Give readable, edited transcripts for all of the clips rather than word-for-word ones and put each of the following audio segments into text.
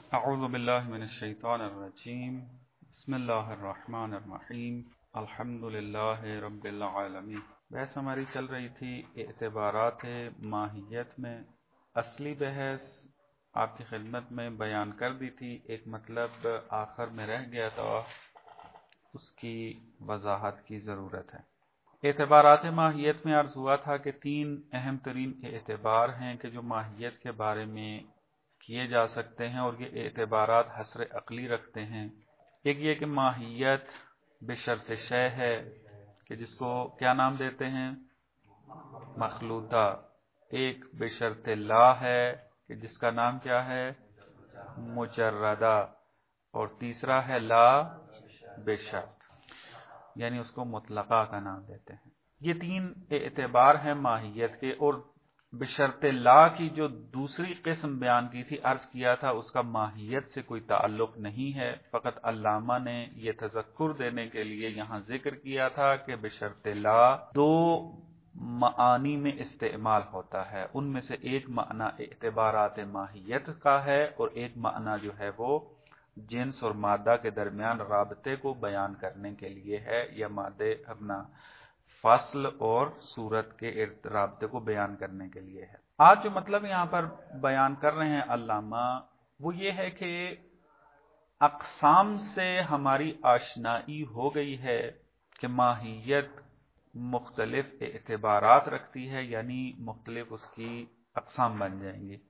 اعوذ باللہ من الشیطان الرجیم بسم اللہ الرحمن الرحیم الحمد للہ رب العالمین۔ بحث ہماری چل رہی تھی اعتبارات ماہیت میں۔ اصلی بحث آپ کی خدمت میں بیان کر دی تھی، ایک مطلب آخر میں رہ گیا تھا، اس کی وضاحت کی ضرورت ہے۔ اعتبارات ماہیت میں عرض ہوا تھا کہ تین اہم ترین اعتبار ہیں کہ جو ماہیت کے بارے میں کیے جا سکتے ہیں، اور یہ اعتبارات حصر عقلی رکھتے ہیں۔ ایک یہ کہ ماہیت بشرط شے ہے کہ جس کو کیا نام دیتے ہیں؟ مخلوطہ۔ ایک بشرط لا ہے کہ جس کا نام کیا ہے؟ مجردہ۔ اور تیسرا ہے لا بشرط، یعنی اس کو مطلقہ کا نام دیتے ہیں۔ یہ تین اعتبار ہیں ماہیت کے، اور بشرط لا کی جو دوسری قسم بیان کی تھی، عرض کیا تھا اس کا ماہیت سے کوئی تعلق نہیں ہے، فقط علامہ نے یہ تذکر دینے کے لیے یہاں ذکر کیا تھا کہ بشرط لا دو معانی میں استعمال ہوتا ہے، ان میں سے ایک معنی اعتبارات ماہیت کا ہے، اور ایک معنی جو ہے وہ جنس اور مادہ کے درمیان رابطے کو بیان کرنے کے لیے ہے، یا مادے اپنا فصل اور صورت کے رابطے کو بیان کرنے کے لیے ہے۔ آج جو مطلب یہاں پر بیان کر رہے ہیں علامہ، وہ یہ ہے کہ اقسام سے ہماری آشنائی ہو گئی ہے کہ ماہیت مختلف اعتبارات رکھتی ہے، یعنی مختلف اس کی اقسام بن جائیں گی۔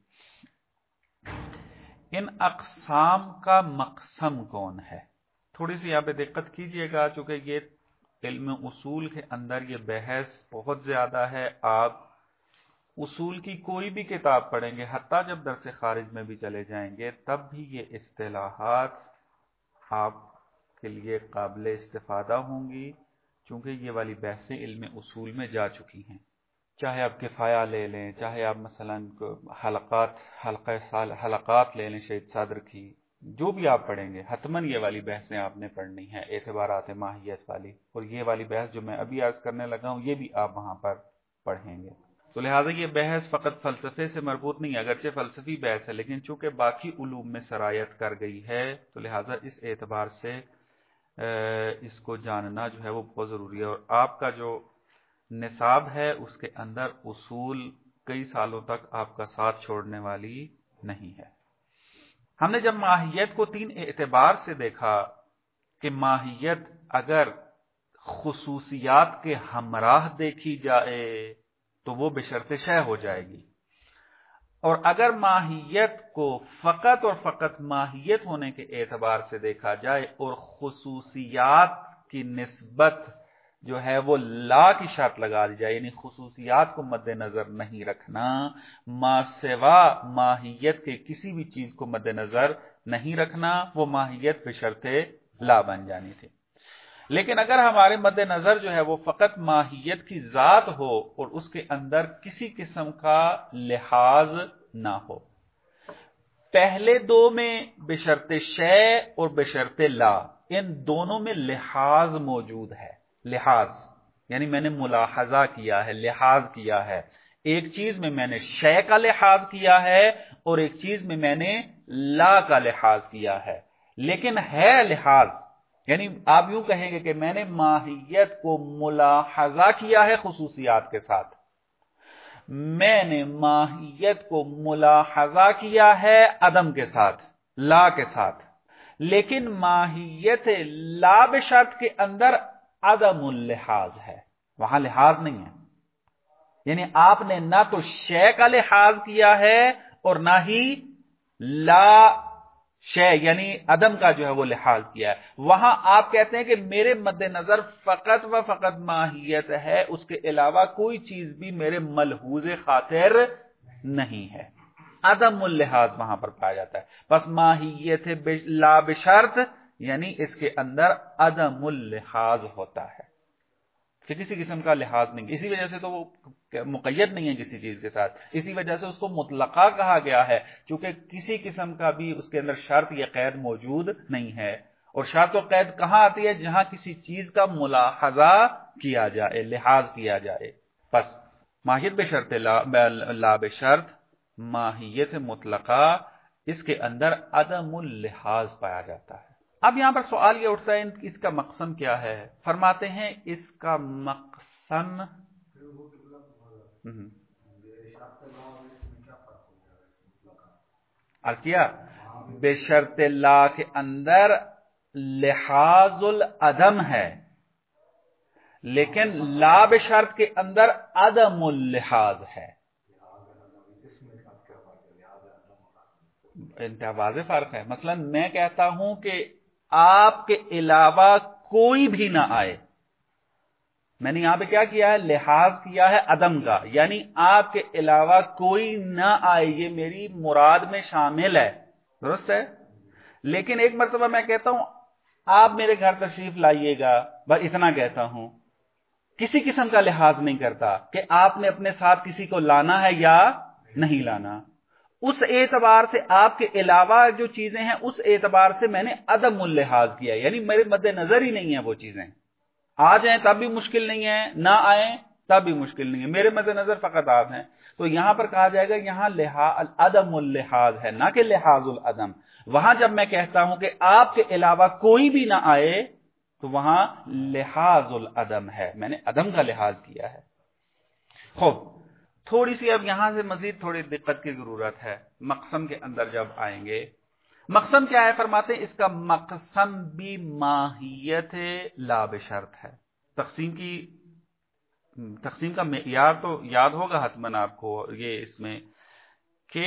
ان اقسام کا مقسم کون ہے؟ تھوڑی سی یہاں پہ دقت کیجئے گا، چونکہ یہ علم اصول کے اندر یہ بحث بہت زیادہ ہے۔ آپ اصول کی کوئی بھی کتاب پڑھیں گے، حتیٰ جب درس خارج میں بھی چلے جائیں گے، تب بھی یہ اصطلاحات آپ کے لیے قابل استفادہ ہوں گی، چونکہ یہ والی بحثیں علم اصول میں جا چکی ہیں۔ چاہے آپ کفایہ لے لیں، چاہے آپ مثلا حلقات لے لیں شہید صدر کی، جو بھی آپ پڑھیں گے حتماً یہ والی بحثیں آپ نے پڑھنی ہے، اعتبارات ماہیت والی، اور یہ والی بحث جو میں ابھی عرض کرنے لگا ہوں یہ بھی آپ وہاں پر پڑھیں گے۔ تو لہٰذا یہ بحث فقط فلسفے سے مربوط نہیں، اگرچہ فلسفی بحث ہے، لیکن چونکہ باقی علوم میں سرایت کر گئی ہے، تو لہٰذا اس اعتبار سے اس کو جاننا جو ہے وہ بہت ضروری ہے۔ اور آپ کا جو نصاب ہے اس کے اندر اصول کئی سالوں تک آپ کا ساتھ چھوڑنے والی نہیں ہے۔ ہم نے جب ماہیت کو تین اعتبار سے دیکھا کہ ماہیت اگر خصوصیات کے ہمراہ دیکھی جائے تو وہ بشرط شے ہو جائے گی، اور اگر ماہیت کو فقط اور فقط ماہیت ہونے کے اعتبار سے دیکھا جائے اور خصوصیات کی نسبت جو ہے وہ لا کی شرط لگا دی جائے، یعنی خصوصیات کو مد نظر نہیں رکھنا، ما سوا ماہیت کے کسی بھی چیز کو مد نظر نہیں رکھنا، وہ ماہیت بشرط لا بن جانی تھی۔ لیکن اگر ہمارے مد نظر جو ہے وہ فقط ماہیت کی ذات ہو اور اس کے اندر کسی قسم کا لحاظ نہ ہو، پہلے دو میں بشرط شے اور بشرط لا، ان دونوں میں لحاظ موجود ہے۔ لحاظ یعنی میں نے ملاحظہ کیا ہے، لحاظ کیا ہے، ایک چیز میں میں نے شے کا لحاظ کیا ہے اور ایک چیز میں میں نے لا کا لحاظ کیا ہے، لیکن ہے لحاظ، یعنی آپ یوں کہیں گے کہ میں نے ماہیت کو ملاحظہ کیا ہے خصوصیات کے ساتھ، میں نے ماہیت کو ملاحظہ کیا ہے عدم کے ساتھ، لا کے ساتھ، لیکن ماہیت لا بشرط کے اندر عدم اللحاظ ہے، وہاں لحاظ نہیں ہے۔ یعنی آپ نے نہ تو شے کا لحاظ کیا ہے اور نہ ہی لا شے یعنی عدم کا جو ہے وہ لحاظ کیا ہے۔ وہاں آپ کہتے ہیں کہ میرے مد نظر فقط و فقط ماہیت ہے، اس کے علاوہ کوئی چیز بھی میرے ملحوظ خاطر نہیں ہے، عدم اللحاظ وہاں پر پایا جاتا ہے۔ بس ماہیت لا بشرط یعنی اس کے اندر عدم اللحاظ ہوتا ہے کہ کسی قسم کا لحاظ نہیں، اسی وجہ سے تو وہ مقید نہیں ہے کسی چیز کے ساتھ، اسی وجہ سے اس کو مطلقہ کہا گیا ہے، چونکہ کسی قسم کا بھی اس کے اندر شرط یا قید موجود نہیں ہے۔ اور شرط و قید کہاں آتی ہے؟ جہاں کسی چیز کا ملاحظہ کیا جائے، لحاظ کیا جائے۔ بس ماہیت بشرط لا بشرط، ماہیت مطلقہ اس کے اندر عدم اللحاظ پایا جاتا ہے۔ اب یہاں پر سوال یہ اٹھتا ہے اس کا مقسم کیا ہے؟ فرماتے ہیں اس کا مقسم عرض کیا بشرط لا کے اندر لحاظ العدم ہے، لیکن لا بشرط کے اندر عدم اللحاظ ہے۔ انتہا واضح فرق ہے۔ مثلا میں کہتا ہوں کہ آپ کے علاوہ کوئی بھی نہ آئے، میں نے یہاں پہ کیا کیا ہے؟ لحاظ کیا ہے عدم کا، یعنی آپ کے علاوہ کوئی نہ آئے، یہ میری مراد میں شامل ہے، درست ہے؟ لیکن ایک مرتبہ میں کہتا ہوں آپ میرے گھر تشریف لائیے گا، بس اتنا کہتا ہوں، کسی قسم کا لحاظ نہیں کرتا کہ آپ نے اپنے ساتھ کسی کو لانا ہے یا نہیں لانا۔ اس اعتبار سے آپ کے علاوہ جو چیزیں ہیں اس اعتبار سے میں نے عدم اللحاظ کیا، یعنی میرے مد نظر ہی نہیں ہے وہ چیزیں، آ جائیں تب بھی مشکل نہیں ہے، نہ آئیں تب بھی مشکل نہیں ہے، میرے مد نظر فقط آپ ہیں۔ تو یہاں پر کہا جائے گا یہاں عدم اللحاظ ہے، نہ کہ لحاظ العدم۔ وہاں جب میں کہتا ہوں کہ آپ کے علاوہ کوئی بھی نہ آئے تو وہاں لحاظ العدم ہے، میں نے عدم کا لحاظ کیا ہے۔ خوب، تھوڑی سی اب یہاں سے مزید تھوڑی دقت کی ضرورت ہے۔ مقسم کے اندر جب آئیں گے، مقسم کیا ہے؟ فرماتے ہیں اس کا مقسم بھی ماہیت لا بشرط ہے۔ تقسیم کا معیار تو یاد ہوگا حتماً آپ کو، یہ اس میں کہ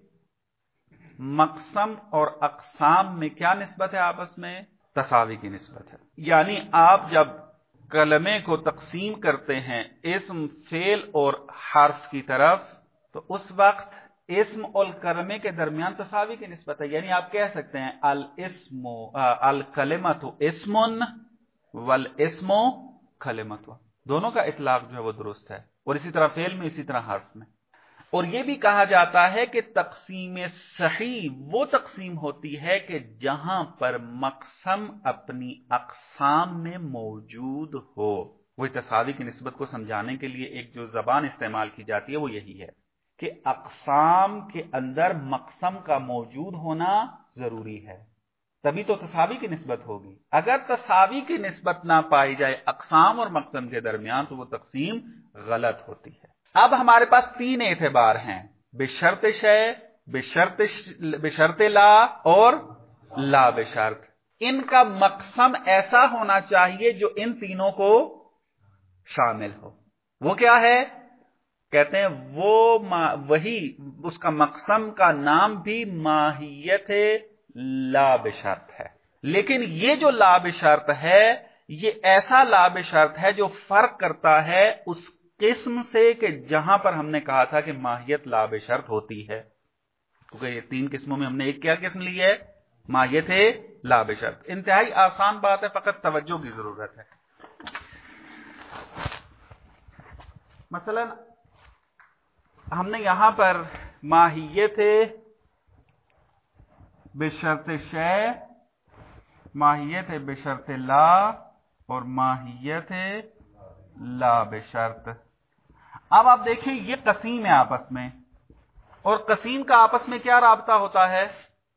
مقسم اور اقسام میں کیا نسبت ہے؟ آپس میں تساوی کی نسبت ہے۔ یعنی آپ جب کلمے کو تقسیم کرتے ہیں اسم، فعل اور حرف کی طرف، تو اس وقت اسم اور کلمے کے درمیان تساوی کی نسبت ہے۔ یعنی آپ کہہ سکتے ہیں الکلمۃ اسم والاسم کلمۃ، دونوں کا اطلاق جو ہے وہ درست ہے، اور اسی طرح فعل میں، اسی طرح حرف میں۔ اور یہ بھی کہا جاتا ہے کہ تقسیم صحیح وہ تقسیم ہوتی ہے کہ جہاں پر مقسم اپنی اقسام میں موجود ہو۔ وہ تساوی کی نسبت کو سمجھانے کے لیے ایک جو زبان استعمال کی جاتی ہے وہ یہی ہے کہ اقسام کے اندر مقسم کا موجود ہونا ضروری ہے، تبھی تو تساوی کی نسبت ہوگی۔ اگر تساوی کی نسبت نہ پائی جائے اقسام اور مقسم کے درمیان تو وہ تقسیم غلط ہوتی ہے۔ اب ہمارے پاس تین اعتبار ہیں، بشرط شے، بشرط لا اور لا بشرط۔ ان کا مقسم ایسا ہونا چاہیے جو ان تینوں کو شامل ہو۔ وہ کیا ہے؟ کہتے ہیں وہی اس کا مقسم کا نام بھی ماہیت لا بشرط ہے۔ لیکن یہ جو لا بشرط ہے یہ ایسا لا بشرط ہے جو فرق کرتا ہے اس قسم سے کہ جہاں پر ہم نے کہا تھا کہ ماہیت لا بشرط ہوتی ہے، کیونکہ یہ تین قسموں میں ہم نے ایک کیا قسم لی ہے؟ ماہیت لا بشرط۔ انتہائی آسان بات ہے، فقط توجہ کی ضرورت ہے۔ مثلا ہم نے یہاں پر ماہیت بشرط شے، ماہیت بشرط لا اور ماہیت لا بشرط۔ اب آپ دیکھیں یہ قسیم ہے آپس میں، اور قسیم کا آپس میں کیا رابطہ ہوتا ہے؟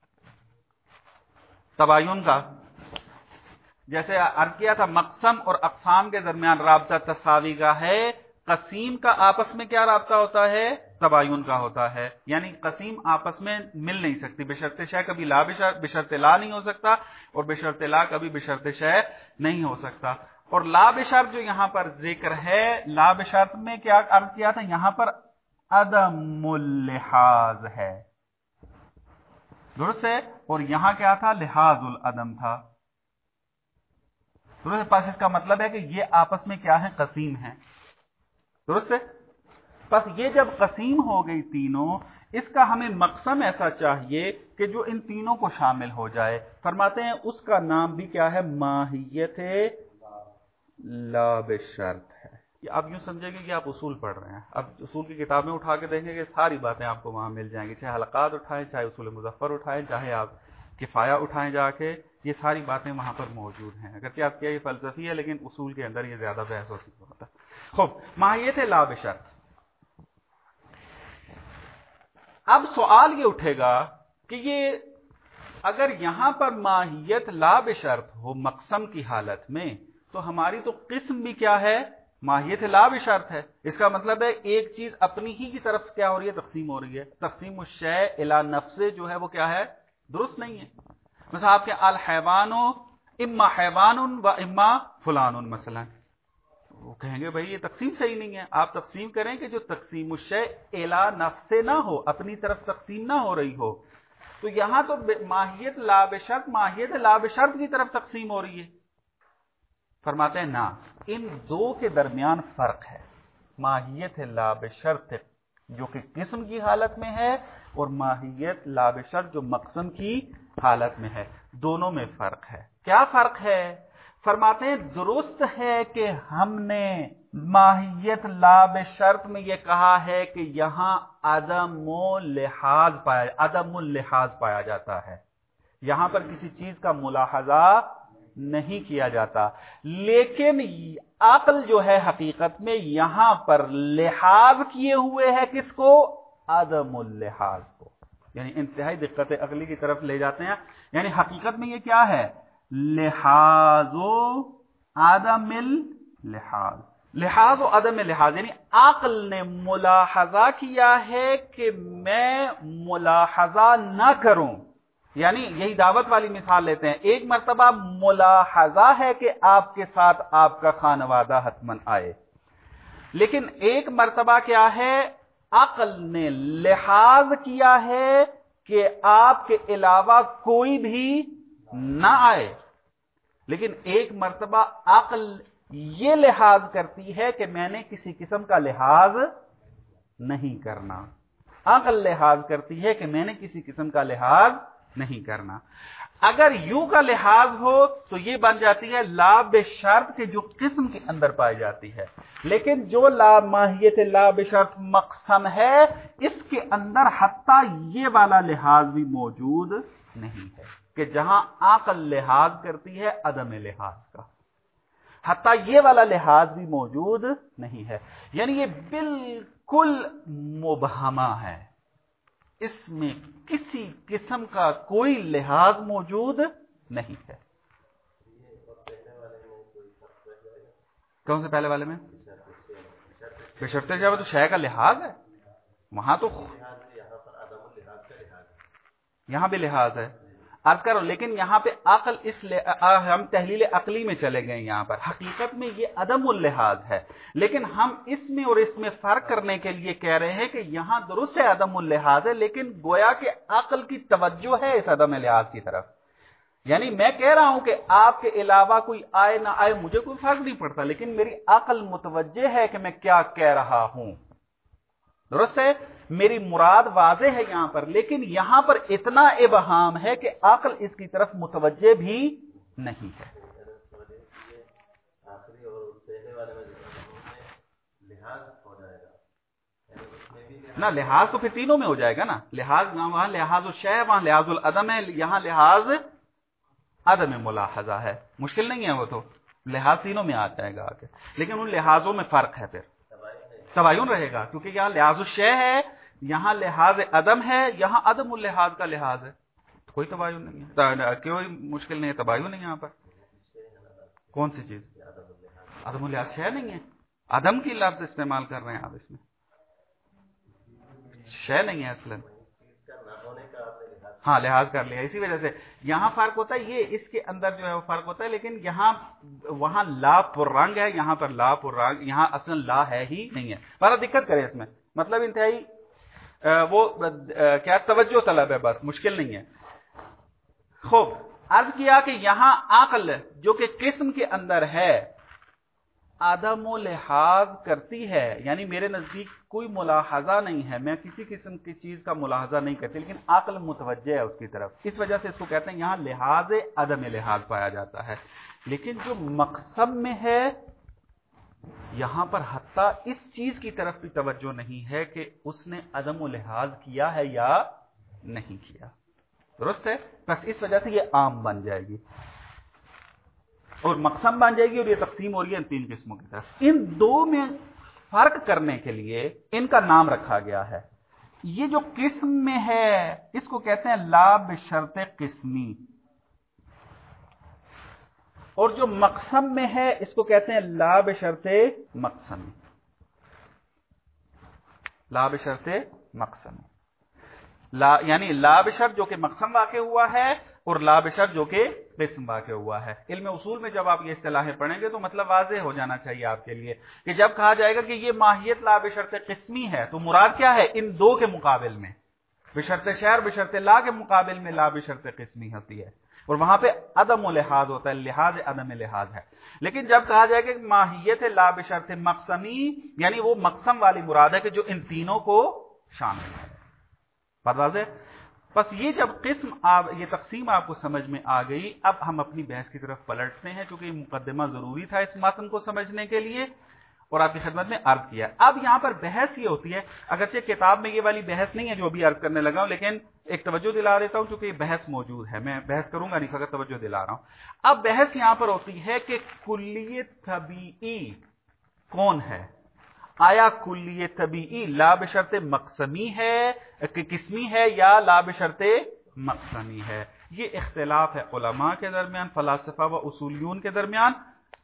تباین کا۔ جیسے عرض کیا تھا مقسم اور اقسام کے درمیان رابطہ تساوی کا ہے، قسیم کا آپس میں کیا رابطہ ہوتا ہے؟ تباین کا ہوتا ہے۔ یعنی قسیم آپس میں مل نہیں سکتی، بشرط شے کبھی لا بشرط لا نہیں ہو سکتا، اور بشرط لا کبھی بشرط شے نہیں ہو سکتا۔ اور لا بشرط جو یہاں پر ذکر ہے، لا بشرط میں کیا عرض کیا تھا؟ یہاں پر عدم اللحاظ ہے، درست ہے؟ اور یہاں کیا تھا؟ لحاظ العدم تھا، درست؟ پس اس کا مطلب ہے کہ یہ آپس میں کیا ہے؟ قسیم ہیں، درست ہے؟ پس یہ جب قسیم ہو گئی تینوں، اس کا ہمیں مقسم ایسا چاہیے کہ جو ان تینوں کو شامل ہو جائے۔ فرماتے ہیں اس کا نام بھی کیا ہے؟ ماہیت لا بشرط ہے۔ اب یوں سمجھے گے کہ آپ اصول پڑھ رہے ہیں، اب اصول کی کتابیں اٹھا کے دیکھیں گے ساری باتیں آپ کو وہاں مل جائیں گی، چاہے حلقات اٹھائیں، چاہے اصول مظفر اٹھائیں، چاہے آپ کفایہ اٹھائیں جا کے، یہ ساری باتیں وہاں پر موجود ہیں۔ اگرچہ آپ کیا یہ فلسفی ہے لیکن اصول کے اندر یہ زیادہ بحث ہوتی ہے۔ خوب، ماہیت لا بشرط۔ اب سوال یہ اٹھے گا کہ یہ اگر یہاں پر ماہیت لا بشرط ہو مقسم کی حالت میں تو ہماری تو قسم بھی کیا ہے؟ ماہیت لا بشرط ہے. اس کا مطلب ہے ایک چیز اپنی ہی کی طرف کیا ہو رہی ہے؟ تقسیم ہو رہی ہے. تقسیم الشیء الی نفسہ جو ہے وہ کیا ہے؟ درست نہیں ہے. مثلا آپ کے الحیوان اما حیوان و اما فلان مثلا، وہ کہیں گے بھائی یہ تقسیم صحیح نہیں ہے. آپ تقسیم کریں کہ جو تقسیم الشیء الی نفسہ نہ ہو، اپنی طرف تقسیم نہ ہو رہی ہو. تو یہاں تو ماہیت لا بشرط ماہیت لا بشرط کی طرف تقسیم ہو رہی ہے. فرماتے ہیں نا، ان دو کے درمیان فرق ہے. ماہیت لا بشرط جو کہ قسم کی حالت میں ہے اور ماہیت لا بشرط جو مقسم کی حالت میں ہے، دونوں میں فرق ہے. کیا فرق ہے؟ فرماتے ہیں درست ہے کہ ہم نے ماہیت لا بشرط میں یہ کہا ہے کہ یہاں عدم اللحاظ پایا جاتا ہے. یہاں پر کسی چیز کا ملاحظہ نہیں کیا جاتا، لیکن عقل جو ہے حقیقت میں یہاں پر لحاظ کیے ہوئے ہے کس کو؟ عدم اللحاظ کو. یعنی انتہائی دقت عقلی کی طرف لے جاتے ہیں. یعنی حقیقت میں یہ کیا ہے؟ لحاظ و عدم اللحاظ. لحاظ و عدم لحاظ یعنی عقل نے ملاحظہ کیا ہے کہ میں ملاحظہ نہ کروں. یعنی یہی دعوت والی مثال لیتے ہیں. ایک مرتبہ ملاحظہ ہے کہ آپ کے ساتھ آپ کا خانوادہ حتمن آئے، لیکن ایک مرتبہ کیا ہے؟ عقل نے لحاظ کیا ہے کہ آپ کے علاوہ کوئی بھی نہ آئے. لیکن ایک مرتبہ عقل یہ لحاظ کرتی ہے کہ میں نے کسی قسم کا لحاظ نہیں کرنا. عقل لحاظ کرتی ہے کہ میں نے کسی قسم کا لحاظ نہیں کرنا. اگر یوں کا لحاظ ہو تو یہ بن جاتی ہے لا بشرط کے جو قسم کے اندر پائی جاتی ہے. لیکن جو ماہیت لا بشرط مقسم ہے اس کے اندر حتیٰ یہ والا لحاظ بھی موجود نہیں ہے کہ جہاں عقل لحاظ کرتی ہے عدم لحاظ کا، حتیٰ یہ والا لحاظ بھی موجود نہیں ہے. یعنی یہ بالکل مبہمہ ہے، اس میں کسی قسم کا کوئی لحاظ موجود نہیں ہے. کون سے پہلے والے میں؟ بشرط شے تو شے کا لحاظ ہے، وہاں تو یہاں بھی لحاظ ہے. عرض کرو لیکن یہاں پہ عقل ہم تحلیل عقلی میں چلے گئے. یہاں پر حقیقت میں یہ عدم اللحاظ ہے، لیکن ہم اس میں اور اس میں فرق کرنے کے لیے کہہ رہے ہیں کہ یہاں درست ہے عدم اللحاظ ہے، لیکن گویا کہ عقل کی توجہ ہے اس عدم اللحاظ کی طرف. یعنی میں کہہ رہا ہوں کہ آپ کے علاوہ کوئی آئے نہ آئے مجھے کوئی فرق نہیں پڑتا، لیکن میری عقل متوجہ ہے کہ میں کیا کہہ رہا ہوں. درست ہے، میری مراد واضح ہے یہاں پر، لیکن یہاں پر اتنا ابہام ہے کہ عقل اس کی طرف متوجہ بھی نہیں ہے. نہ لحاظ تو پھر تینوں میں ہو جائے گا نا. لحاظ وہاں لحاظ الشیء، وہاں لحاظ العدم ہے، یہاں لحاظ عدم ملاحظہ ہے. مشکل نہیں ہے، وہ تو لحاظ تینوں میں آ جائے گا آگے. لیکن ان لحاظوں میں فرق ہے، پھر تباین رہے گا، کیونکہ یہاں لحاظ الشیء ہے، یہاں لحاظ عدم ہے، یہاں عدم اللحاظ کا لحاظ ہے. تو کوئی تباین نہیں ہے، کوئی مشکل نہیں ہے، تباین نہیں ہے یہاں پر. کون سی چیز؟ عدم اللحاظ شیء نہیں ہے، عدم کی لفظ استعمال کر رہے ہیں آپ، اس میں شیء نہیں ہے اصلا. ہاں لحاظ کر لیا، اسی وجہ سے یہاں فرق ہوتا ہے. یہ اس کے اندر جو ہے وہ فرق ہوتا ہے، لیکن یہاں وہاں لا پر رنگ ہے، یہاں پر لا پر رنگ، یہاں اصلا لا ہے ہی نہیں ہے. بارہ دقت کرے اس میں، مطلب انتہائی وہ کیا توجہ طلب ہے، بس مشکل نہیں ہے. خوب عرض کیا کہ یہاں عقل جو کہ قسم کے اندر ہے عدم و لحاظ کرتی ہے، یعنی میرے نزدیک کوئی ملاحظہ نہیں ہے، میں کسی قسم کی چیز کا ملاحظہ نہیں کرتی، لیکن عقل متوجہ ہے اس کی طرف. اس وجہ سے اس کو کہتے ہیں یہاں لحاظ عدم لحاظ پایا جاتا ہے. لیکن جو مقسم میں ہے یہاں پر حتیٰ اس چیز کی طرف بھی توجہ نہیں ہے کہ اس نے عدم و لحاظ کیا ہے یا نہیں کیا. درست ہے، بس اس وجہ سے یہ عام بن جائے گی اور مقسم بن جائے گی، اور یہ تقسیم ہو رہی ہے ان تین قسموں کی طرف. ان دو میں فرق کرنے کے لیے ان کا نام رکھا گیا ہے. یہ جو قسم میں ہے اس کو کہتے ہیں لا بشرط قسمی، اور جو مقسم میں ہے اس کو کہتے ہیں لا بشرط مقسمی، لا بشرط مقسمی، یعنی لا بشرط جو کہ مقسم واقع ہوا ہے اور لا بشرط جو کہ قسم واقع ہوا ہے۔ علم اصول میں جب آپ یہ اصطلاحیں پڑھیں گے تو مطلب واضح ہو جانا چاہیے آپ کے لیے کہ جب کہا جائے گا کہ یہ ماہیت لا بشرط قسمی ہے تو مراد کیا ہے؟ ان دو کے مقابل میں، بشرط شرط بشرط لا کے مقابل میں لا بشرط قسمی ہوتی ہے، اور وہاں پہ عدم و لحاظ ہوتا ہے، لحاظ عدم لحاظ ہے۔ لیکن جب کہا جائے کہ ماہیت لا بشرط مقسمی، یعنی وہ مقسم والی مراد ہے کہ جو ان تینوں کو شامل ہے۔ بات واضح؟ بس یہ جب یہ تقسیم آپ کو سمجھ میں آ گئی، اب ہم اپنی بحث کی طرف پلٹتے ہیں، چونکہ یہ مقدمہ ضروری تھا اس متن کو سمجھنے کے لیے اور آپ کی خدمت میں عرض کیا۔ اب یہاں پر بحث یہ ہوتی ہے، اگرچہ کتاب میں یہ والی بحث نہیں ہے جو ابھی عرض کرنے لگا ہوں، لیکن ایک توجہ دلا دیتا ہوں چونکہ یہ بحث موجود ہے، میں بحث کروں گا نہیں، فقط توجہ دلا رہا ہوں۔ اب بحث یہاں پر ہوتی ہے کہ کلی طبیعی کون ہے؟ آیا کلی طبیعی لا بشرط مقسمی ہے کہ قسمی ہے یا لا بشرط مقسمی ہے؟ یہ اختلاف ہے علماء کے درمیان، فلاسفہ و اصولیون کے درمیان۔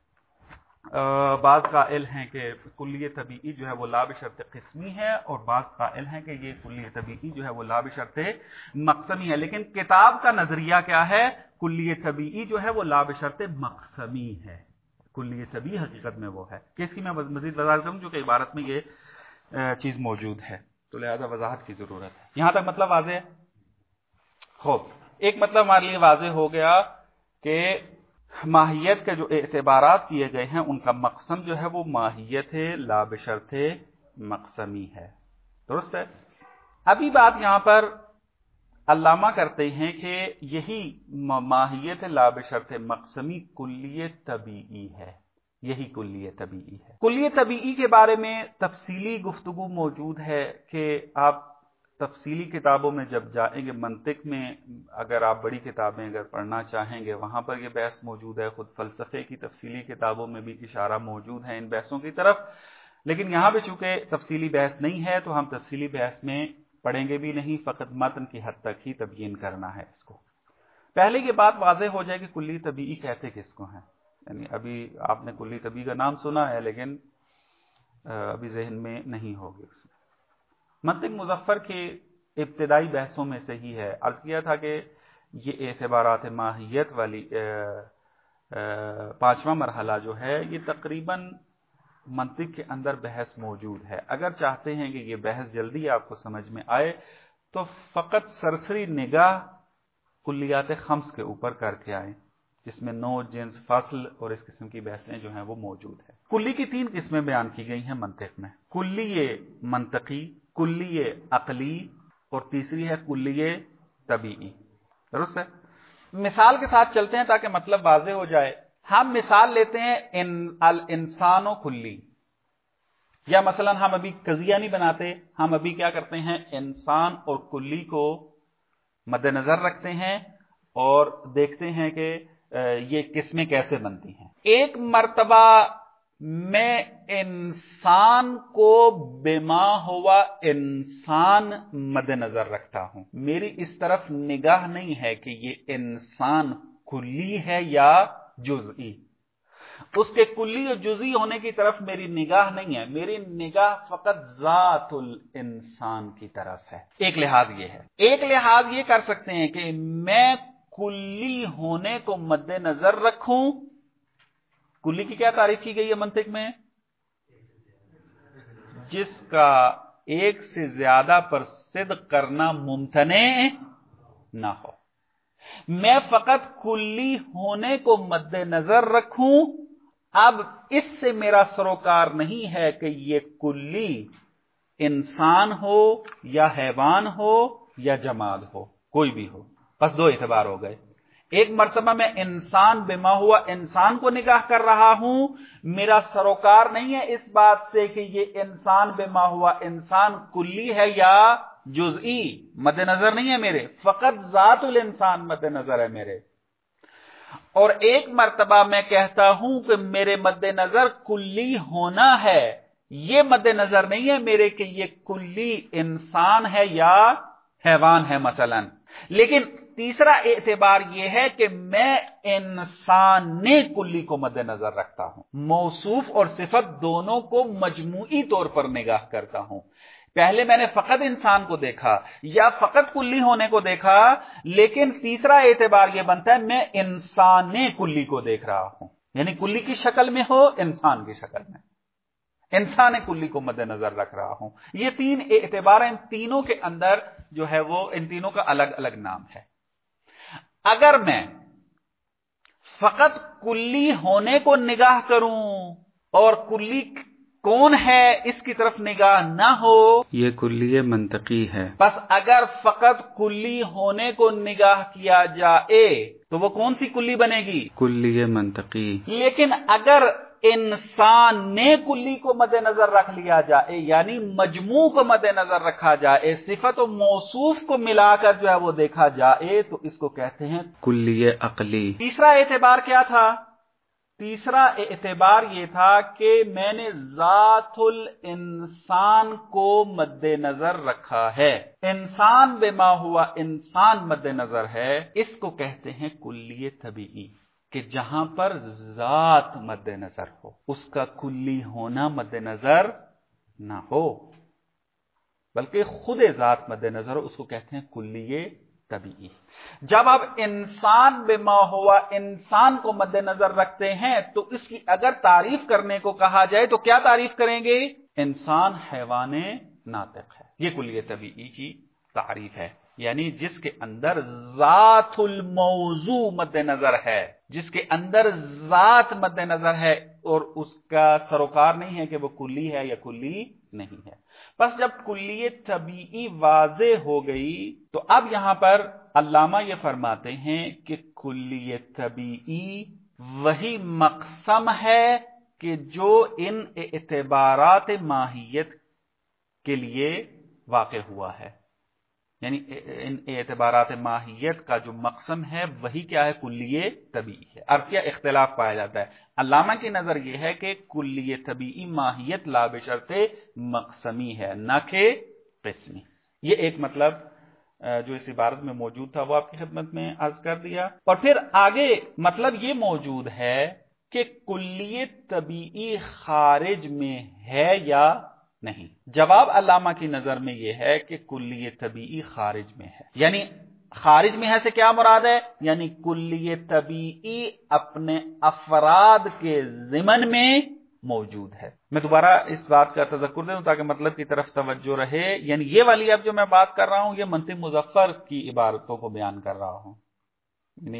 بعض قائل ہیں کہ کلی طبیعی جو ہے وہ لا بشرط قسمی ہے، اور بعض قائل ہیں کہ یہ کلی طبیعی جو ہے وہ لا بشرط مقسمی ہے، لیکن کتاب کا نظریہ کیا ہے؟ کلی طبیعی جو ہے وہ لا بشرط مقسمی ہے، کلی طبیعی حقیقت میں وہ ہے کہ اس کی میں مزید وضاحت کروں چونکہ عبارت میں یہ چیز موجود ہے تو لہذا وضاحت کی ضرورت ہے۔ یہاں تک مطلب واضح ہے؟ خوب، ایک مطلب ہمارے لیے واضح ہو گیا کہ ماہیت کے جو اعتبارات کیے گئے ہیں ان کا مقسم جو ہے وہ ماہیت لا بشرط مقسمی ہے، درست ہے؟ ابھی بات یہاں پر علامہ کرتے ہیں کہ یہی ماہیت لا بشرط مقسمی کلی طبیعی ہے، یہی کلی طبیعی ہے۔ کلی طبیعی کے بارے میں تفصیلی گفتگو موجود ہے کہ آپ تفصیلی کتابوں میں جب جائیں گے، منطق میں اگر آپ بڑی کتابیں اگر پڑھنا چاہیں گے وہاں پر یہ بحث موجود ہے، خود فلسفے کی تفصیلی کتابوں میں بھی اشارہ موجود ہے ان بحثوں کی طرف، لیکن یہاں پہ چونکہ تفصیلی بحث نہیں ہے تو ہم تفصیلی بحث میں پڑھیں گے بھی نہیں، فقط متن کی حد تک ہی تبیین کرنا ہے اس کو۔ پہلے یہ بات واضح ہو جائے کہ کلی طبیعی کہتے کس کو ہیں، یعنی ابھی آپ نے کلی طبیعی کا نام سنا ہے لیکن ابھی ذہن میں نہیں ہوگی اس میں۔ منطق مظفر کے ابتدائی بحثوں میں سے ہی ہے، عرض کیا تھا کہ یہ اعتبارات ماہیت والی پانچواں مرحلہ جو ہے یہ تقریباً منطق کے اندر بحث موجود ہے۔ اگر چاہتے ہیں کہ یہ بحث جلدی آپ کو سمجھ میں آئے تو فقط سرسری نگاہ کلیات خمس کے اوپر کر کے آئیں جس میں نوع، جنس، فصل اور اس قسم کی بحثیں جو ہیں وہ موجود ہیں۔ کلی کی تین قسمیں بیان کی گئی ہیں منطق میں، کلی منطقی، کلی عقلی اور تیسری ہے کلی طبیعی، درست ہے؟ مثال کے ساتھ چلتے ہیں تاکہ مطلب واضح ہو جائے۔ ہم مثال لیتے ہیں الانسان و کلی، یا مثلا ہم ابھی قضیہ نہیں بناتے، ہم ابھی کیا کرتے ہیں، انسان اور کلی کو مد نظر رکھتے ہیں اور دیکھتے ہیں کہ یہ قسمیں کیسے بنتی ہیں۔ ایک مرتبہ میں انسان کو بما ہوا انسان مد نظر رکھتا ہوں، میری اس طرف نگاہ نہیں ہے کہ یہ انسان کلی ہے یا جزئی، اس کے کلی اور جزئی ہونے کی طرف میری نگاہ نہیں ہے، میری نگاہ فقط ذات الانسان کی طرف ہے۔ ایک لحاظ یہ ہے، ایک لحاظ یہ کر سکتے ہیں کہ میں کلی ہونے کو مد نظر رکھوں۔ کلی کی کیا تعریف کی گئی ہے منطق میں؟ جس کا ایک سے زیادہ پر صدق کرنا ممتنع نہ ہو۔ میں فقط کلی ہونے کو مد نظر رکھوں، اب اس سے میرا سروکار نہیں ہے کہ یہ کلی انسان ہو یا حیوان ہو یا جماد ہو، کوئی بھی ہو، بس دو اعتبار ہو گئے۔ ایک مرتبہ میں انسان بما ہوا انسان کو نگاہ کر رہا ہوں، میرا سروکار نہیں ہے اس بات سے کہ یہ انسان بما ہوا انسان کلی ہے یا جزئی، مد نظر نہیں ہے میرے، فقط ذات الانسان مد نظر ہے میرے۔ اور ایک مرتبہ میں کہتا ہوں کہ میرے مد نظر کلی ہونا ہے، یہ مد نظر نہیں ہے میرے کہ یہ کلی انسان ہے یا حیوان ہے مثلا، لیکن تیسرا اعتبار یہ ہے کہ میں انسان کلی کو مد نظر رکھتا ہوں، موصوف اور صفت دونوں کو مجموعی طور پر نگاہ کرتا ہوں۔ پہلے میں نے فقط انسان کو دیکھا یا فقط کلی ہونے کو دیکھا، لیکن تیسرا اعتبار یہ بنتا ہے میں انسان کلی کو دیکھ رہا ہوں، یعنی کلی کی شکل میں ہو، انسان کی شکل میں، انسان کلی کو مد نظر رکھ رہا ہوں۔ یہ تین اعتبار ہیں، ان تینوں کے اندر جو ہے وہ ان تینوں کا الگ الگ نام ہے۔ اگر میں فقط کلی ہونے کو نگاہ کروں اور کلی کون ہے اس کی طرف نگاہ نہ ہو، یہ کلی منطقی ہے۔ بس اگر فقط کلی ہونے کو نگاہ کیا جائے تو وہ کون سی کلی بنے گی؟ کلی منطقی۔ لیکن اگر انسان کلی کو مد نظر رکھ لیا جائے، یعنی مجموع کو مد نظر رکھا جائے، صفت و موصوف کو ملا کر جو ہے وہ دیکھا جائے، تو اس کو کہتے ہیں کلی عقلی۔ تیسرا اعتبار کیا تھا؟ تیسرا اعتبار یہ تھا کہ میں نے ذات الانسان کو مد نظر رکھا ہے، انسان بما ہوا انسان مد نظر ہے، اس کو کہتے ہیں کلی طبیعی، کہ جہاں پر ذات مد نظر ہو، اس کا کلی ہونا مد نظر نہ ہو بلکہ خود ذات مد نظر ہو، اس کو کہتے ہیں کلی طبیعی۔ جب آپ انسان بما ہوا انسان کو مد نظر رکھتے ہیں تو اس کی اگر تعریف کرنے کو کہا جائے تو کیا تعریف کریں گے؟ انسان حیوان ناطق ہے، یہ کلی طبیعی کی تعریف ہے، یعنی جس کے اندر ذات الموضوع مد نظر ہے، جس کے اندر ذات مد نظر ہے اور اس کا سروکار نہیں ہے کہ وہ کلی ہے یا کلی نہیں ہے۔ بس جب کلی طبیعی واضح ہو گئی تو اب یہاں پر علامہ یہ فرماتے ہیں کہ کلی طبیعی وہی مقسم ہے کہ جو ان اعتبارات ماہیت کے لیے واقع ہوا ہے، یعنی ان اعتبارات ماہیت کا جو مقسم ہے وہی کیا ہے؟ کلی طبیعی ہے۔ عرض کیا اختلاف پایا جاتا ہے، علامہ کی نظر یہ ہے کہ کلی طبیعی ماہیت لا بشرط مقسمی ہے نہ کہ قسمی۔ یہ ایک مطلب جو اس عبارت میں موجود تھا وہ آپ کی خدمت میں عرض کر دیا، اور پھر آگے مطلب یہ موجود ہے کہ کلی طبیعی خارج میں ہے یا نہیں۔ جواب علامہ کی نظر میں یہ ہے کہ کلی طبیعی خارج میں ہے، یعنی خارج میں ہے سے کیا مراد ہے؟ یعنی کلی طبیعی اپنے افراد کے ضمن میں موجود ہے۔ میں دوبارہ اس بات کا تذکر دے دوں تاکہ مطلب کی طرف توجہ رہے، یعنی یہ والی اب جو میں بات کر رہا ہوں یہ منطق مظفر کی عبارتوں کو بیان کر رہا ہوں، یعنی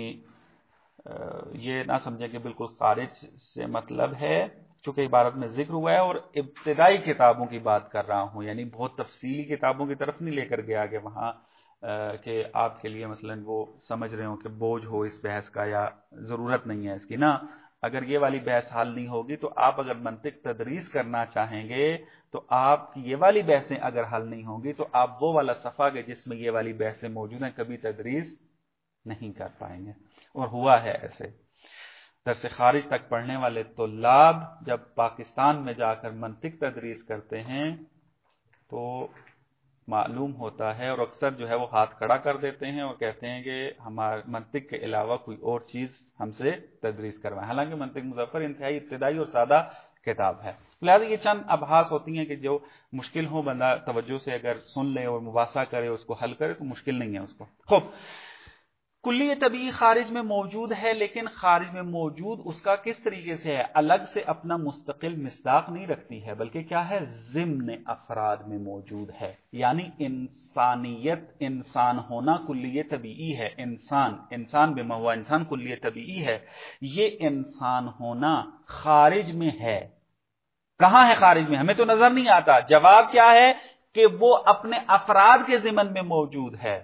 یہ نہ سمجھیں کہ بالکل خارج سے مطلب ہے، چونکہ عبارت میں ذکر ہوا ہے، اور ابتدائی کتابوں کی بات کر رہا ہوں، یعنی بہت تفصیلی کتابوں کی طرف نہیں لے کر گیا کہ وہاں کہ آپ کے لیے مثلا وہ سمجھ رہے ہوں کہ بوجھ ہو اس بحث کا یا ضرورت نہیں ہے اس کی، نا اگر یہ والی بحث حل نہیں ہوگی تو آپ اگر منطق تدریس کرنا چاہیں گے تو آپ کی یہ والی بحثیں اگر حل نہیں ہوگی تو آپ وہ والا صفحہ کہ جس میں یہ والی بحثیں موجود ہیں کبھی تدریس نہیں کر پائیں گے، اور ہوا ہے ایسے۔ درس خارج تک پڑھنے والے طلاب جب پاکستان میں جا کر منطق تدریس کرتے ہیں تو معلوم ہوتا ہے، اور اکثر جو ہے وہ ہاتھ کھڑا کر دیتے ہیں اور کہتے ہیں کہ ہمارے منطق کے علاوہ کوئی اور چیز ہم سے تدریس کروائیں، حالانکہ منطق مظفر انتہائی ابتدائی اور سادہ کتاب ہے۔ لہذا یہ چند ابحاث ہوتی ہیں کہ جو مشکل ہو بندہ توجہ سے اگر سن لے اور مباحثہ کرے اس کو حل کرے تو مشکل نہیں ہے اس کو۔ خوب، کلی طبیعی خارج میں موجود ہے، لیکن خارج میں موجود اس کا کس طریقے سے ہے؟ الگ سے اپنا مستقل مصداق نہیں رکھتی ہے، بلکہ کیا ہے؟ ضمن افراد میں موجود ہے، یعنی انسانیت، انسان ہونا کلی طبیعی ہے، انسان بما ہوا انسان کلی طبیعی ہے، یہ انسان ہونا خارج میں ہے۔ کہاں ہے خارج میں؟ ہمیں تو نظر نہیں آتا۔ جواب کیا ہے کہ وہ اپنے افراد کے ضمن میں موجود ہے،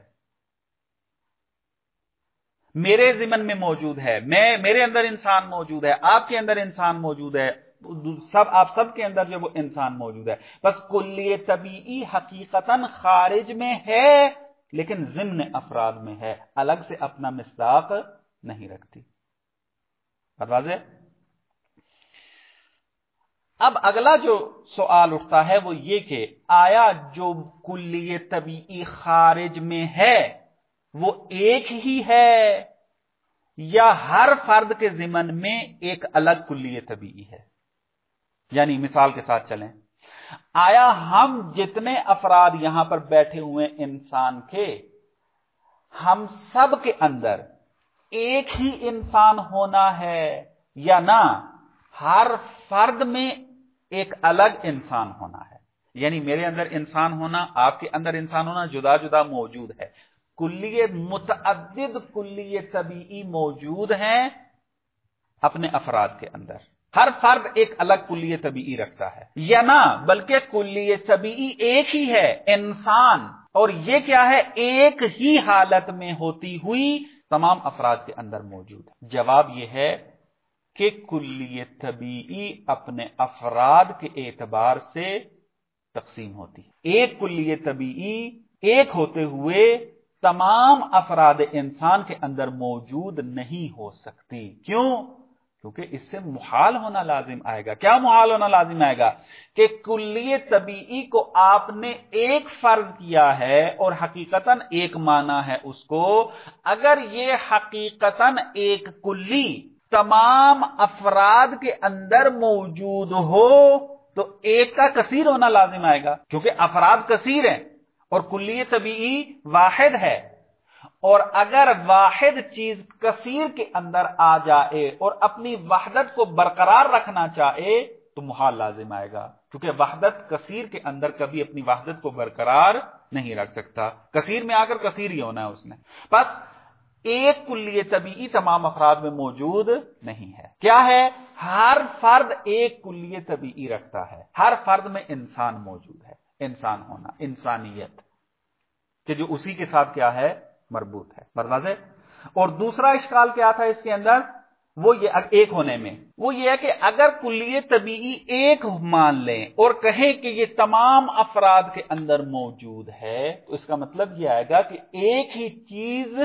میرے ضمن میں موجود ہے، میرے اندر انسان موجود ہے، آپ کے اندر انسان موجود ہے، آپ سب کے اندر جو وہ انسان موجود ہے۔ بس کلی طبیعی حقیقتاً خارج میں ہے لیکن ضمن افراد میں ہے، الگ سے اپنا مصداق نہیں رکھتی۔ بات واضح؟ اب اگلا جو سوال اٹھتا ہے وہ یہ کہ آیا جو کلیہ طبیعی خارج میں ہے وہ ایک ہی ہے یا ہر فرد کے ضمن میں ایک الگ کلیہ طبیعی ہے؟ یعنی مثال کے ساتھ چلیں، آیا ہم جتنے افراد یہاں پر بیٹھے ہوئے انسان کے، ہم سب کے اندر ایک ہی انسان ہونا ہے یا نہ ہر فرد میں ایک الگ انسان ہونا ہے؟ یعنی میرے اندر انسان ہونا، آپ کے اندر انسان ہونا جدا جدا موجود ہے، کلیہ متعدد کلیہ طبیعی موجود ہیں اپنے افراد کے اندر، ہر فرد ایک الگ کلیہ طبیعی رکھتا ہے، یا نہ بلکہ کلیہ طبیعی ایک ہی ہے انسان، اور یہ کیا ہے، ایک ہی حالت میں ہوتی ہوئی تمام افراد کے اندر موجود ہے؟ جواب یہ ہے کہ کلیہ طبیعی اپنے افراد کے اعتبار سے تقسیم ہوتی ہے، ایک کلیہ طبیعی ایک ہوتے ہوئے تمام افراد انسان کے اندر موجود نہیں ہو سکتی۔ کیوں؟ کیونکہ اس سے محال ہونا لازم آئے گا۔ کیا محال ہونا لازم آئے گا؟ کہ کلیہ طبیعی کو آپ نے ایک فرض کیا ہے اور حقیقتاً ایک مانا ہے اس کو، اگر یہ حقیقتاً ایک کلی تمام افراد کے اندر موجود ہو تو ایک کا کثیر ہونا لازم آئے گا، کیونکہ افراد کثیر ہیں اور کلیہ طبیعی واحد ہے، اور اگر واحد چیز کثیر کے اندر آ جائے اور اپنی وحدت کو برقرار رکھنا چاہے تو محال لازم آئے گا، کیونکہ وحدت کثیر کے اندر کبھی اپنی وحدت کو برقرار نہیں رکھ سکتا، کثیر میں آ کر کثیر ہی ہونا ہے اس نے۔ بس ایک کلیہ طبیعی تمام افراد میں موجود نہیں ہے۔ کیا ہے؟ ہر فرد ایک کلیہ طبیعی رکھتا ہے، ہر فرد میں انسان موجود ہے، انسان ہونا، انسانیت، کہ جو اسی کے ساتھ کیا ہے، مربوط ہے۔ بات واضح؟ اور دوسرا اشکال کیا تھا اس کے اندر، وہ یہ ایک ہونے میں، وہ یہ ہے کہ اگر کلیہ طبیعی ایک مان لیں اور کہیں کہ یہ تمام افراد کے اندر موجود ہے تو اس کا مطلب یہ آئے گا کہ ایک ہی چیز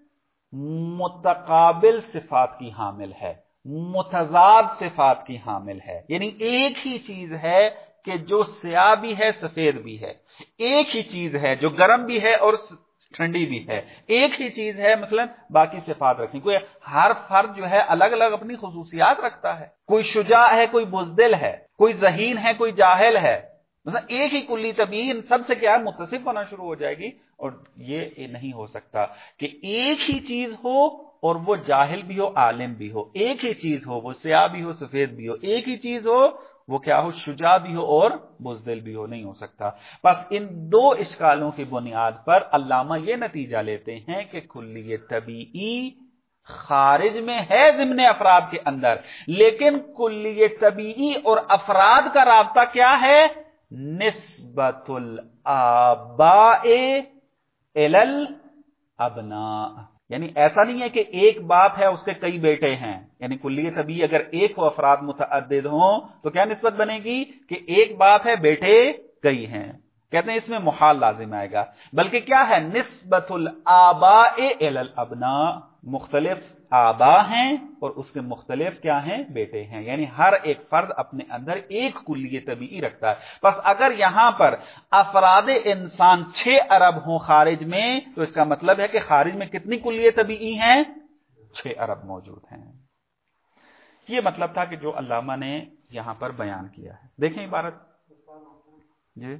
متقابل صفات کی حامل ہے، متضاد صفات کی حامل ہے، یعنی ایک ہی چیز ہے کہ جو سیاہ بھی ہے سفید بھی ہے، ایک ہی چیز ہے جو گرم بھی ہے اور ٹھنڈی بھی ہے، ایک ہی چیز ہے، مثلا باقی صفات رکھیں، کوئی ہر فرد جو ہے الگ الگ اپنی خصوصیات رکھتا ہے، کوئی شجاع ہے کوئی بزدل ہے، کوئی ذہین ہے کوئی جاہل ہے، مثلا ایک ہی کلی طبیعی ان سب سے کیا ہے، متصف ہونا شروع ہو جائے گی، اور یہ نہیں ہو سکتا کہ ایک ہی چیز ہو اور وہ جاہل بھی ہو عالم بھی ہو، ایک ہی چیز ہو وہ سیاہ بھی ہو سفید بھی ہو، ایک ہی چیز ہو وہ کیا ہو، شجاع بھی ہو اور بزدل بھی ہو، نہیں ہو سکتا۔ بس ان دو اشکالوں کی بنیاد پر علامہ یہ نتیجہ لیتے ہیں کہ کلیہ طبیعی خارج میں ہے ضمن افراد کے اندر، لیکن کلیہ طبیعی اور افراد کا رابطہ کیا ہے، نسبت الآباء الی الابناء، یعنی ایسا نہیں ہے کہ ایک باپ ہے اس کے کئی بیٹے ہیں، یعنی کلیہ طبیعی اگر ایک ہو افراد متعدد ہوں تو کیا نسبت بنے گی کہ ایک باپ ہے بیٹے کئی ہیں، کہتے ہیں اس میں محال لازم آئے گا، بلکہ کیا ہے، نسبت الآباء الی الابناء، مختلف آبا ہیں اور اس کے مختلف کیا ہیں، بیٹے ہیں، یعنی ہر ایک فرد اپنے اندر ایک کلیہ طبیعی رکھتا ہے۔ بس اگر یہاں پر افراد انسان 6 ارب ہوں خارج میں تو اس کا مطلب ہے کہ خارج میں کتنی کلیہ طبیعی ہیں، 6 ارب موجود ہیں۔ یہ مطلب تھا کہ جو علامہ نے یہاں پر بیان کیا ہے۔ دیکھیں عبارت جی،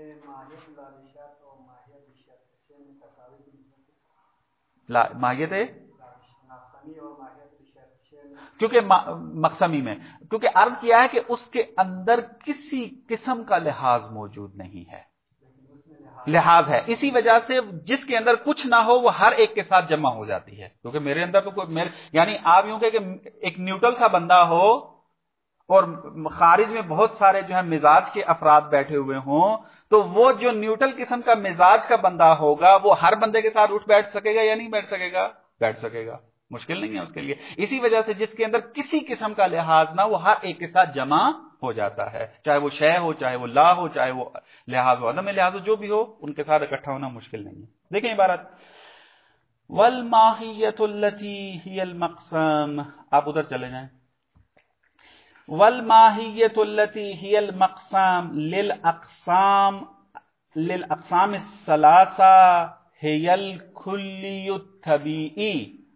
ماہیت کیونکہ مقسمی میں، کیونکہ عرض کیا ہے کہ اس کے اندر کسی قسم کا لحاظ موجود نہیں ہے، لحاظ ہے، اسی وجہ سے جس کے اندر کچھ نہ ہو وہ ہر ایک کے ساتھ جمع ہو جاتی ہے، کیونکہ میرے اندر تو کوئی یعنی آپ یوں کہ ایک نیوٹرل سا بندہ ہو اور خارج میں بہت سارے جو ہے مزاج کے افراد بیٹھے ہوئے ہوں تو وہ جو نیوٹرل قسم کا مزاج کا بندہ ہوگا وہ ہر بندے کے ساتھ اٹھ بیٹھ سکے گا یا نہیں بیٹھ سکے گا؟ بیٹھ سکے گا، مشکل نہیں ہے اس کے لیے، اسی وجہ سے جس کے اندر کسی قسم کا لحاظ نہ وہ ہر ایک کے ساتھ جمع ہو جاتا ہے، چاہے وہ شے ہو چاہے وہ لا ہو چاہے وہ لحاظ ہو عدم لحاظ جو بھی ہو، ان کے ساتھ اکٹھا ہونا مشکل نہیں ہے۔ دیکھیں عبارت، والماہیۃ التی ہی المقسم، آپ ادھر چلے جائیں، والماہیت التی ہی المقسام للاقسام الثلاثہ ہی الکلی الطبیعی،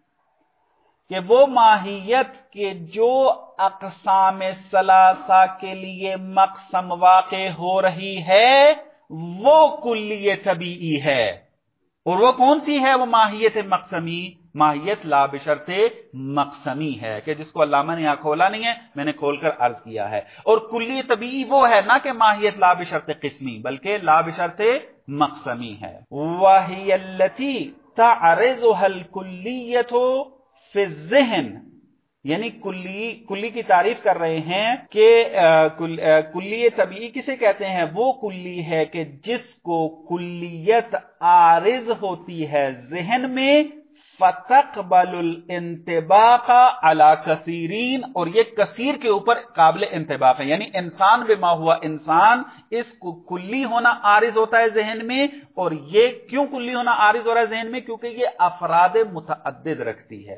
کہ وہ ماہیت کے جو اقسام ثلاثہ کے لیے مقسم واقع ہو رہی ہے وہ کلی طبیعی ہے۔ اور وہ کون سی ہے؟ وہ ماہیت مقسمی، ماہیت لا بشرط مقسمی ہے، کہ جس کو علامہ نے یہاں کھولا نہیں ہے، میں نے کھول کر عرض کیا ہے۔ اور کلی طبیعی وہ ہے نہ کہ ماہیت لا بشرط قسمی، بلکہ لا بشرط مقسمی ہے۔ وَهِيَ الَّتِي تَعْرِضُهَا الْكُلِّيَّةُ فِي الذِّهْنِ، یعنی کلی کی تعریف کر رہے ہیں کہ کلی طبیعی کسے کہتے ہیں؟ وہ کلی ہے کہ جس کو کلیت عارض ہوتی ہے ذہن میں، فَتَقْبَلُ الْإِنْطِبَاقَ عَلَى كَثِيرٍ، اور یہ کثیر کے اوپر قابل انطباق ہے، یعنی انسان بما ہوا انسان، اس کو کلی ہونا عارض ہوتا ہے ذہن میں۔ اور یہ کیوں کلی ہونا عارض ہو رہا ہے ذہن میں؟ کیونکہ یہ افراد متعدد رکھتی ہے۔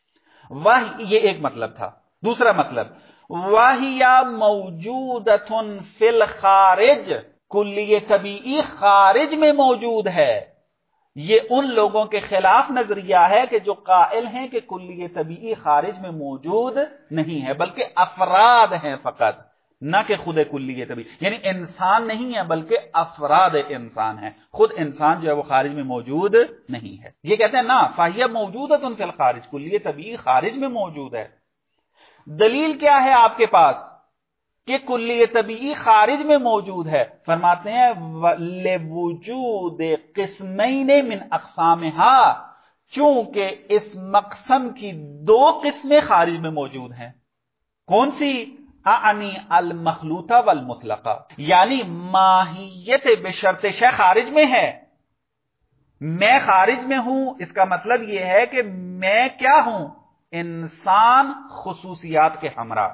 یہ ایک مطلب تھا۔ دوسرا مطلب وَهِيَ مَوْجُودَةٌ فِي الْخَارِجِ، کلی طبیعی خارج میں موجود ہے۔ یہ ان لوگوں کے خلاف نظریہ ہے کہ جو قائل ہیں کہ کلی طبیعی خارج میں موجود نہیں ہے، بلکہ افراد ہیں فقط، نہ کہ خود کلی طبیعی، یعنی انسان نہیں ہے بلکہ افراد انسان ہیں، خود انسان جو ہے وہ خارج میں موجود نہیں ہے۔ یہ کہتے ہیں نا فَهِيَ مَوْجُودَةٌ فِي الْخَارِجِ، کلی طبیعی خارج میں موجود ہے۔ دلیل کیا ہے آپ کے پاس کہ کلی طبیعی خارج میں موجود ہے؟ فرماتے ہیں لِوُجُودِ قِسْمَيْنِ مِنْ أَقْسَامِهَا، چونکہ اس مقسم کی دو قسمیں خارج میں موجود ہیں۔ کون سی؟ اعنی المخلوطہ والمطلقہ، یعنی ماہیت بشرط شے خارج میں ہے۔ میں خارج میں ہوں، اس کا مطلب یہ ہے کہ میں کیا ہوں؟ انسان خصوصیات کے ہمراہ۔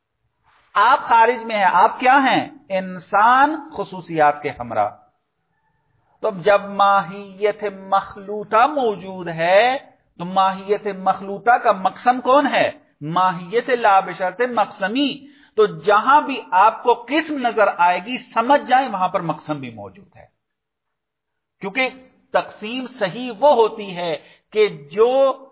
آپ خارج میں ہیں، آپ کیا ہیں؟ انسان خصوصیات کے ہمراہ۔ تو جب ماہیت مخلوطہ موجود ہے تو ماہیت مخلوطہ کا مقسم کون ہے؟ ماہیت لا بشرط مقسمی۔ تو جہاں بھی آپ کو قسم نظر آئے گی سمجھ جائیں وہاں پر مقسم بھی موجود ہے، کیونکہ تقسیم صحیح وہ ہوتی ہے کہ جو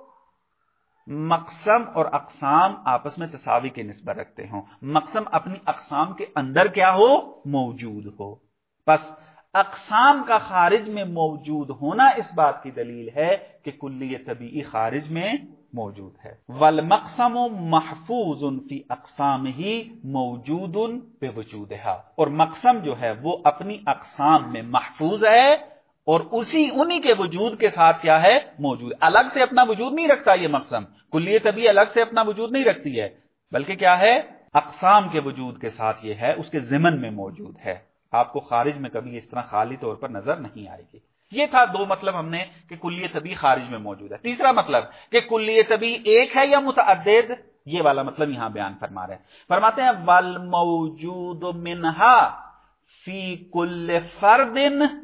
مقسم اور اقسام آپس میں تساوی کی نسبت رکھتے ہوں، مقسم اپنی اقسام کے اندر کیا ہو؟ موجود ہو۔ بس اقسام کا خارج میں موجود ہونا اس بات کی دلیل ہے کہ کلی طبیعی خارج میں موجود ہے۔ والمقسم محفوظ فی اقسامہ موجود بوجودہا، اور مقسم جو ہے وہ اپنی اقسام میں محفوظ ہے اور انہی کے وجود کے ساتھ کیا ہے؟ موجود۔ الگ سے اپنا وجود نہیں رکھتا یہ مقسم، کلی طبیعی الگ سے اپنا وجود نہیں رکھتی ہے، بلکہ کیا ہے؟ اقسام کے وجود کے ساتھ یہ ہے، اس کے ضمن میں موجود ہے۔ آپ کو خارج میں کبھی اس طرح خالی طور پر نظر نہیں آئے گی۔ یہ تھا دو مطلب ہم نے کہ کلی طبیعی خارج میں موجود ہے۔ تیسرا مطلب کہ کلی طبیعی ایک ہے یا متعدد، یہ والا مطلب یہاں بیان فرما رہے ہیں۔ فرماتے ہیں والموجود منہا فی کل فرد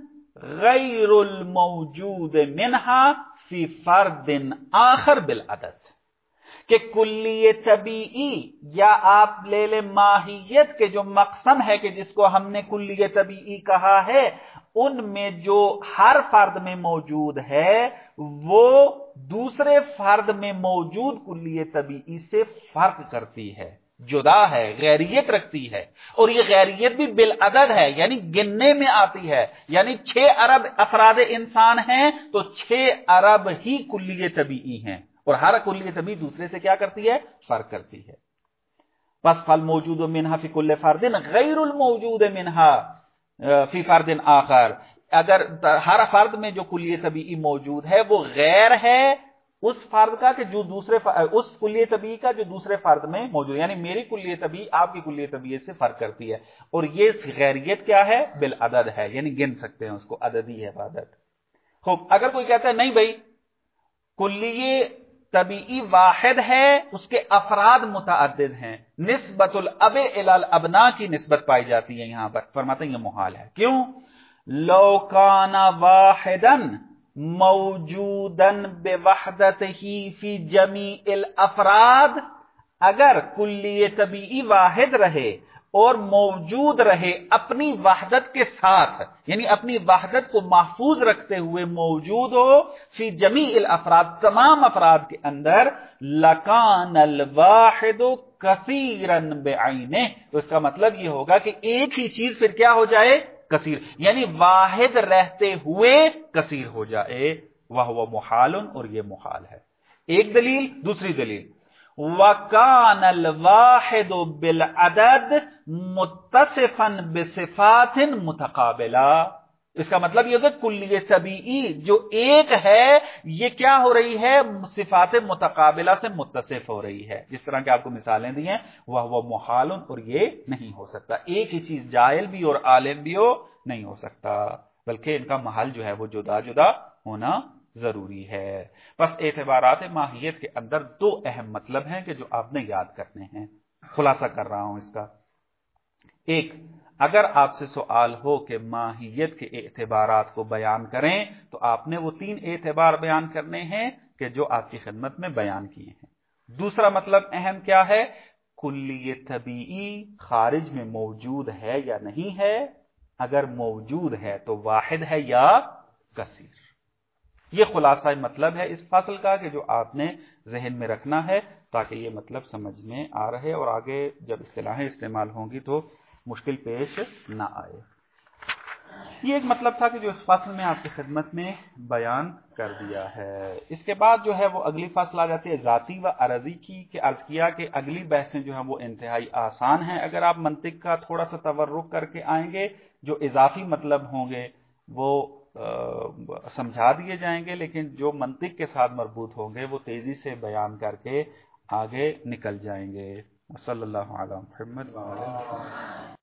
غیر الموجود منہا فی فرد آخر بالعدد، کہ کلی طبیعی یا آپ لے لیں ماہیت کے جو مقسم ہے کہ جس کو ہم نے کلی طبیعی کہا ہے، ان میں جو ہر فرد میں موجود ہے وہ دوسرے فرد میں موجود کلی طبیعی سے فرق کرتی ہے، جدا ہے، غیریت رکھتی ہے، اور یہ غیریت بھی بالعدد ہے، یعنی گننے میں آتی ہے۔ یعنی 6 ارب افراد انسان ہیں تو 6 ارب ہی کلی طبیعی ہیں، اور ہر کلی طبیعی دوسرے سے کیا کرتی ہے؟ فرق کرتی ہے۔ بس فالموجود منہا فی کل فرد غیر الموجود منہا فی فرد آخر، اگر ہر فرد میں جو کلی طبیعی موجود ہے وہ غیر ہے اس فرد کا کہ جو دوسرے اس کلی طبیعی کا جو دوسرے فرد میں موجود ہے، یعنی میری کلی طبیعی آپ کی کلی طبیعت سے فرق کرتی ہے، اور یہ غیریت کیا ہے؟ بالعدد ہے، یعنی گن سکتے ہیں اس کو، عددی ہے عدد۔ خوب، اگر کوئی کہتا ہے نہیں بھائی کلی طبیعی واحد ہے، اس کے افراد متعدد ہیں، نسبت الاب الی الابناء کی نسبت پائی جاتی ہے یہاں پر، فرماتے ہیں یہ محال ہے۔ کیوں؟ لو کان واحدا موجودا بوحدتہ فی جمیع الافراد، اگر کلی طبیعی واحد رہے اور موجود رہے اپنی وحدت کے ساتھ، یعنی اپنی وحدت کو محفوظ رکھتے ہوئے موجود ہو فی جمیع الافراد، تمام افراد کے اندر، لکان الواحد کثیرا بعینہ، تو اس کا مطلب یہ ہوگا کہ ایک ہی چیز پھر کیا ہو جائے؟ کثیر، یعنی واحد رہتے ہوئے کثیر ہو جائے، وہو محال، اور یہ محال ہے۔ ایک دلیل۔ دوسری دلیل، وَكَانَ الْوَاحِدُ بِالْعَدَدِ مُتَّصِفًا بِصِفَاتٍ مُتَقَابِلَةٍ، اس کا مطلب یہ ہوگا کلیہ طبیعی جو ایک ہے یہ کیا ہو رہی ہے؟ صفات متقابلہ سے متصف ہو رہی ہے، جس طرح کہ آپ کو مثالیں دی ہیں، وہ محال، اور یہ نہیں ہو سکتا، ایک ہی چیز جائل بھی اور عالم بھی ہو نہیں ہو سکتا، بلکہ ان کا محل جو ہے وہ جدا جدا ہونا ضروری ہے۔ بس اعتبارات ماہیت کے اندر دو اہم مطلب ہیں کہ جو آپ نے یاد کرنے ہیں، خلاصہ کر رہا ہوں اس کا۔ ایک، اگر آپ سے سوال ہو کہ ماہیت کے اعتبارات کو بیان کریں تو آپ نے وہ 3 اعتبار بیان کرنے ہیں کہ جو آپ کی خدمت میں بیان کیے ہیں۔ دوسرا مطلب اہم کیا ہے؟ کلی طبیعی خارج میں موجود ہے یا نہیں ہے، اگر موجود ہے تو واحد ہے یا کثیر۔ یہ خلاصہ مطلب ہے اس فصل کا کہ جو آپ نے ذہن میں رکھنا ہے تاکہ یہ مطلب سمجھ میں آ رہے اور آگے جب اصطلاحیں استعمال ہوں گی تو مشکل پیش نہ آئے۔ یہ ایک مطلب تھا کہ جو اس فصل میں آپ کی خدمت میں بیان کر دیا ہے۔ اس کے بعد جو ہے وہ اگلی فصل آ جاتی ہے ذاتی و عرضی کی، کہ عرض کیا کہ اگلی بحثیں جو ہیں وہ انتہائی آسان ہیں، اگر آپ منطق کا تھوڑا سا تورق کر کے آئیں گے، جو اضافی مطلب ہوں گے وہ سمجھا دیے جائیں گے، لیکن جو منطق کے ساتھ مربوط ہوں گے وہ تیزی سے بیان کر کے آگے نکل جائیں گے۔ صلی اللہ علیہ محمد وعلیہ وسلم۔